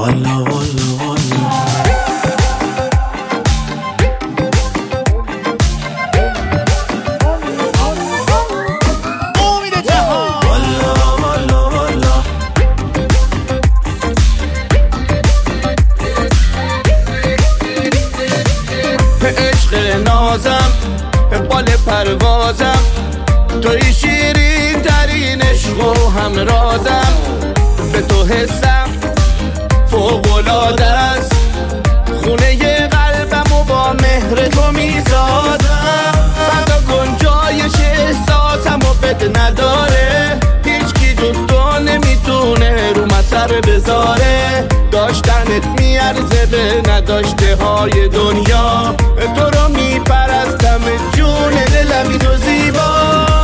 والا والا والا نازم بال پروازم توی شیرین ترین عشق و همرازم به تو حسم فوق‌العاده است خونه قلبم و با مهر تو میسازم فدا گنجایش احساسم و بد نداره هیچ کی جز تو نمیتونه رو من سر بذاره داشتنت میارزه به نداشته های دنیا تو رو میپرستم جون دلمی تو زیبا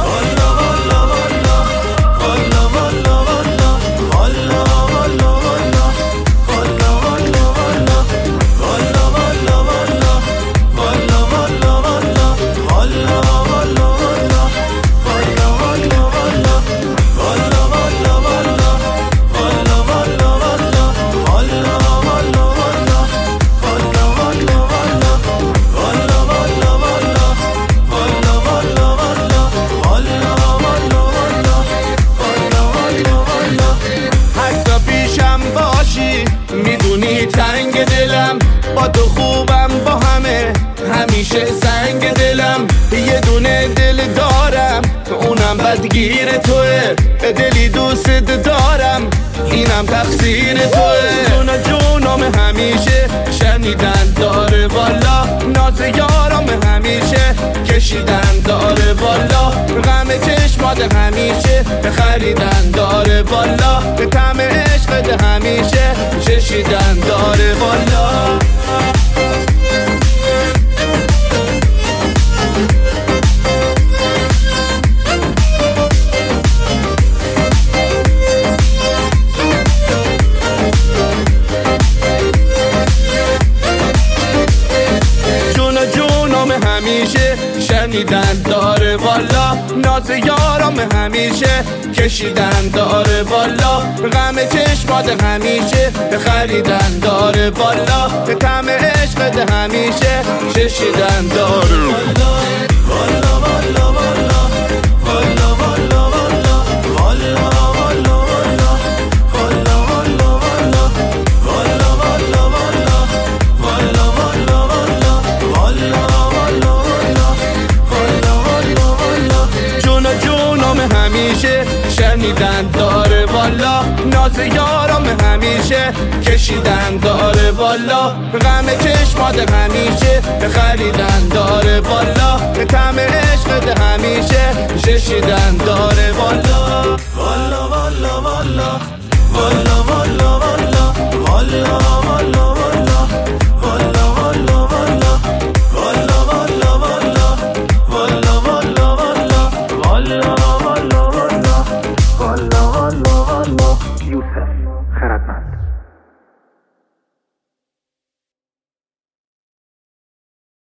میدونی تنگ دلم با تو خوبم با همه همیشه سنگ دلم یه دونه دل دارم اونم بدگیر توه دلی دوست دارم اینم تقصیر توه جونم همیشه شنیدن داره والا ناز یارم همیشه کشیدن داره والا غم چشمات همیشه خریدن داره والا طعم عشقت همیشه چشیدن داره والا همیشه شنیدن داره والا ناز یارم همیشه کشیدن داره والا غم چشمات همیشه خریدن داره والا طعم عشقت همیشه چشیدن داره والا والا والا والا والا والا همیشه شنیدن داره والا ناز یارم همیشه کشیدن داره والا غم چشمات همیشه خریدن داره والا طعم عشقت همیشه چشیدن داره والا والا والا والا والا والا والا